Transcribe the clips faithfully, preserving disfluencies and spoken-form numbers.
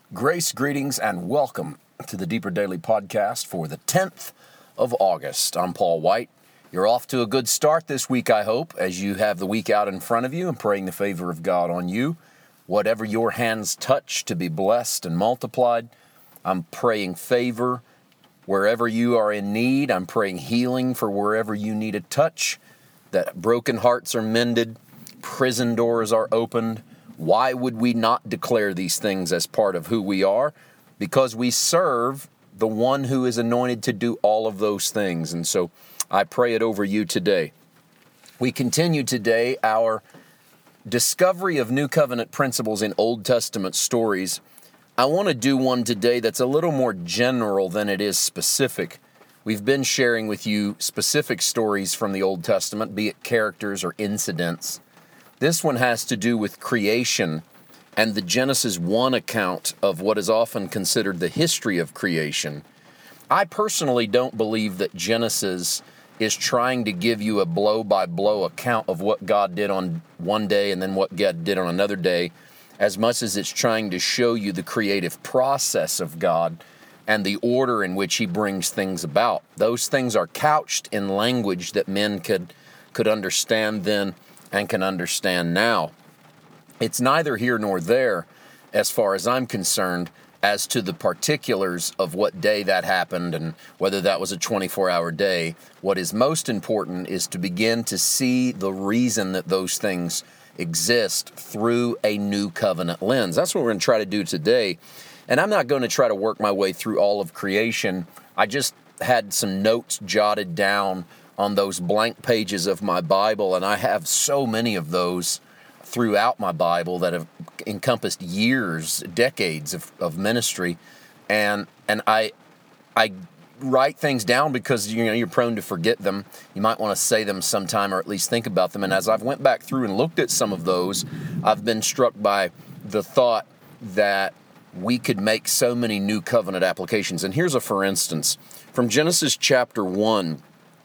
Grace, greetings, and welcome to the Deeper Daily Podcast for the tenth of August. I'm Paul White. You're off to a good start this week, I hope, as you have the week out in front of you and praying the favor of God on you. Whatever your hands touch to be blessed and multiplied, I'm praying favor wherever you are in need. I'm praying healing for wherever you need a touch, that broken hearts are mended, prison doors are opened. Why would we not declare these things as part of who we are? Because we serve the one who is anointed to do all of those things. And so I pray it over you today. We continue today our discovery of New Covenant principles in Old Testament stories. I want to do one today that's a little more general than it is specific. We've been sharing with you specific stories from the Old Testament, be it characters or incidents. This one has to do with creation and the Genesis one account of what is often considered the history of creation. I personally don't believe that Genesis is trying to give you a blow-by-blow account of what God did on one day and then what God did on another day, as much as it's trying to show you the creative process of God and the order in which He brings things about. Those things are couched in language that men could, could understand then and can understand now. It's neither here nor there, as far as I'm concerned, as to the particulars of what day that happened and whether that was a twenty-four hour day. What is most important is to begin to see the reason that those things exist through a new covenant lens. That's what we're going to try to do today. And I'm not going to try to work my way through all of creation. I just had some notes jotted down on those blank pages of my Bible, and I have so many of those throughout my Bible that have encompassed years, decades of, of ministry, and and I I write things down because you know you're prone to forget them. You might want to say them sometime, or at least think about them. And as I've went back through and looked at some of those, I've been struck by the thought that we could make so many new covenant applications. And here's a for instance from Genesis chapter one.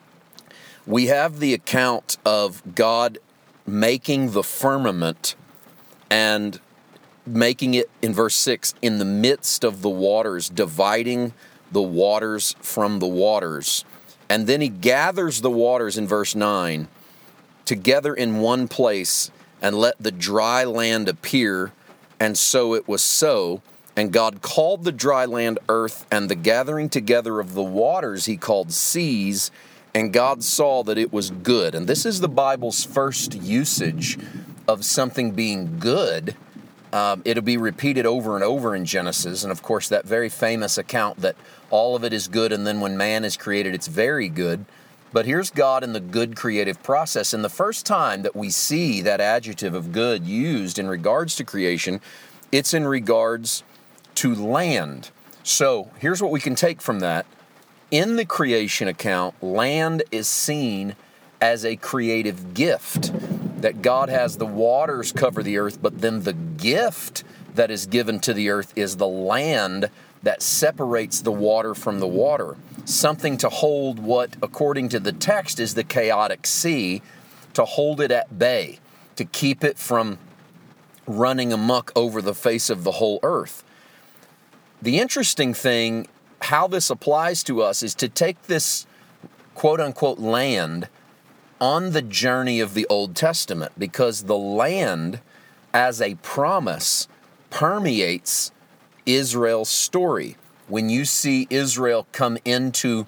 We have the account of God making the firmament and making it, in verse six, in the midst of the waters, dividing the waters from the waters. And then He gathers the waters, in verse nine, together in one place and let the dry land appear. And so it was so. And God called the dry land earth, and the gathering together of the waters He called seas. And God saw that it was good. And this is the Bible's first usage of something being good. Um, it'll be repeated over and over in Genesis. And of course, that very famous account that all of it is good, and then when man is created, it's very good. But here's God in the good creative process. And the first time that we see that adjective of good used in regards to creation, it's in regards to land. So here's what we can take from that. In the creation account, land is seen as a creative gift, that God has the waters cover the earth, but then the gift that is given to the earth is the land that separates the water from the water. Something to hold what, according to the text, is the chaotic sea, to hold it at bay, to keep it from running amok over the face of the whole earth. The interesting thing, how this applies to us, is to take this quote-unquote land on the journey of the Old Testament, because the land as a promise permeates Israel's story. When you see Israel come into,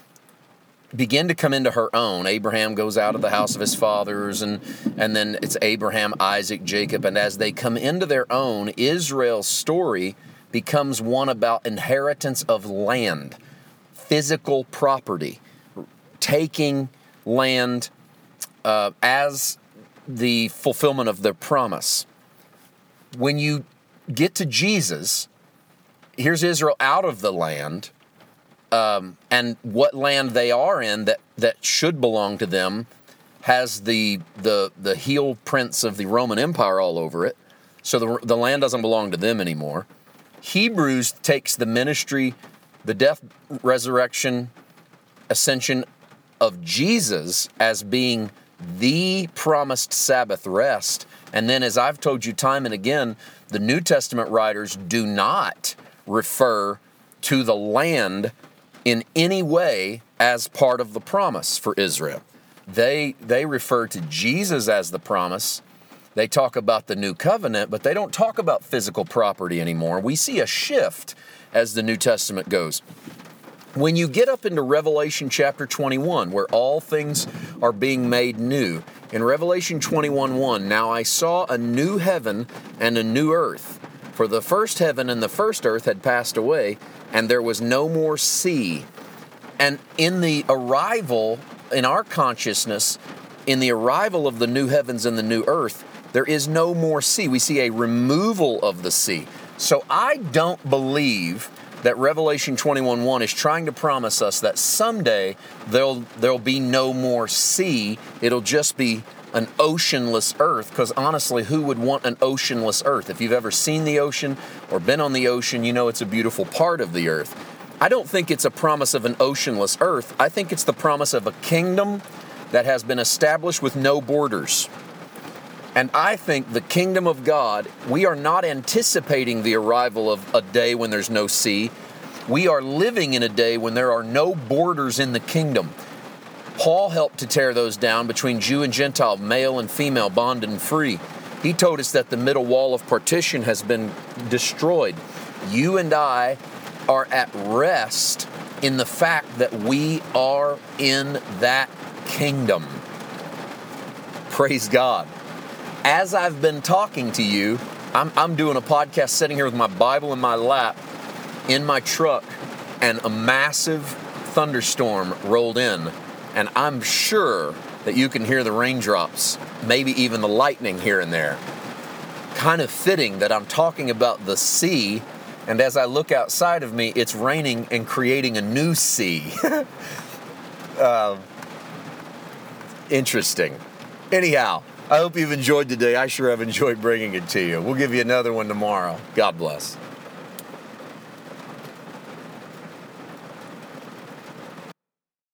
begin to come into her own, Abraham goes out of the house of his fathers, and, and then it's Abraham, Isaac, Jacob, and as they come into their own, Israel's story becomes one about inheritance of land, physical property, taking land uh, as the fulfillment of their promise. When you get to Jesus, here's Israel out of the land, um, and what land they are in that, that should belong to them has the, the, the heel prints of the Roman Empire all over it, so the, the land doesn't belong to them anymore. Hebrews takes the ministry, the death, resurrection, ascension of Jesus as being the promised Sabbath rest. And then, as I've told you time and again, the New Testament writers do not refer to the land in any way as part of the promise for Israel. They, they refer to Jesus as the promise. They talk about the new covenant, but they don't talk about physical property anymore. We see a shift as the New Testament goes. When you get up into Revelation chapter twenty-one, where all things are being made new, in Revelation twenty-one one, now I saw a new heaven and a new earth, for the first heaven and the first earth had passed away, and there was no more sea. And in the arrival, in our consciousness, in the arrival of the new heavens and the new earth, there is no more sea. We see a removal of the sea. So I don't believe that Revelation twenty-one one is trying to promise us that someday there'll, there'll be no more sea. It'll just be an oceanless earth, because honestly, who would want an oceanless earth? If you've ever seen the ocean or been on the ocean, you know it's a beautiful part of the earth. I don't think it's a promise of an oceanless earth. I think it's the promise of a kingdom that has been established with no borders. And I think the kingdom of God, we are not anticipating the arrival of a day when there's no sea. We are living in a day when there are no borders in the kingdom. Paul helped to tear those down between Jew and Gentile, male and female, bond and free. He told us that the middle wall of partition has been destroyed. You and I are at rest in the fact that we are in that kingdom. Praise God. As I've been talking to you, I'm, I'm doing a podcast sitting here with my Bible in my lap, in my truck, and a massive thunderstorm rolled in. And I'm sure that you can hear the raindrops, maybe even the lightning here and there. Kind of fitting that I'm talking about the sea, and as I look outside of me, it's raining and creating a new sea. uh, interesting. Anyhow, I hope you've enjoyed today. I sure have enjoyed bringing it to you. We'll give you another one tomorrow. God bless.